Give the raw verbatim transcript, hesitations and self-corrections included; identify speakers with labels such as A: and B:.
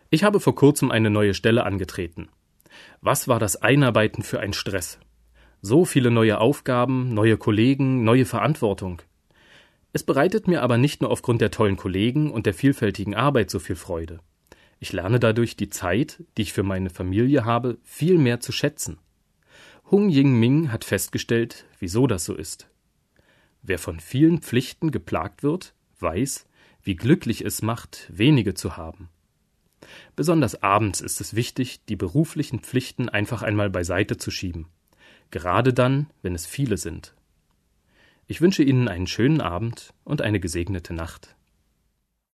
A: Ich habe vor kurzem eine neue Stelle angetreten. Was war das Einarbeiten für ein Stress? So viele neue Aufgaben, neue Kollegen, neue Verantwortung. Es bereitet mir aber nicht nur aufgrund der tollen Kollegen und der vielfältigen Arbeit so viel Freude. Ich lerne dadurch die Zeit, die ich für meine Familie habe, viel mehr zu schätzen. Hung Ying Ming hat festgestellt, wieso das so ist. Wer von vielen Pflichten geplagt wird, weiß, wie glücklich es macht, wenige zu haben. Besonders abends ist es wichtig, die beruflichen Pflichten einfach einmal beiseite zu schieben. Gerade dann, wenn es viele sind. Ich wünsche Ihnen einen schönen Abend und eine gesegnete Nacht.